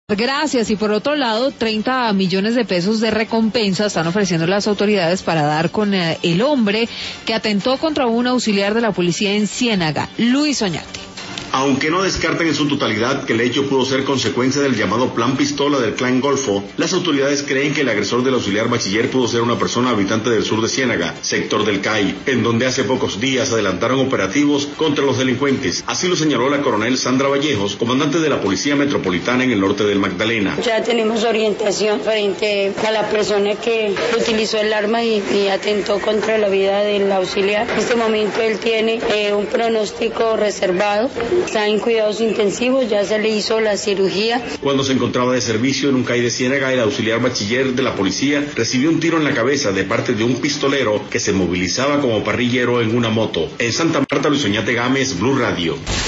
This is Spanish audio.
Gracias. Y por otro lado, 30 millones de pesos de recompensa están ofreciendo las autoridades para dar con el hombre que atentó contra un auxiliar de la policía en Ciénaga, Luis Oñate. Aunque no descartan en su totalidad que el hecho pudo ser consecuencia del llamado Plan Pistola del Clan Golfo, las autoridades creen que el agresor del auxiliar bachiller pudo ser una persona habitante del sur de Ciénaga, sector del CAI, en donde hace pocos días adelantaron operativos contra los delincuentes. Así lo señaló la coronel Sandra Vallejos, comandante de la Policía Metropolitana en el norte del Magdalena. Ya tenemos orientación frente a la persona que utilizó el arma y atentó contra la vida del auxiliar. En este momento él tiene un pronóstico reservado. Está en cuidados intensivos, ya se le hizo la cirugía. Cuando se encontraba de servicio en un CAI de Ciénaga, el auxiliar bachiller de la policía recibió un tiro en la cabeza de parte de un pistolero que se movilizaba como parrillero en una moto. En Santa Marta, Luis Oñate Gámez, Blue Radio.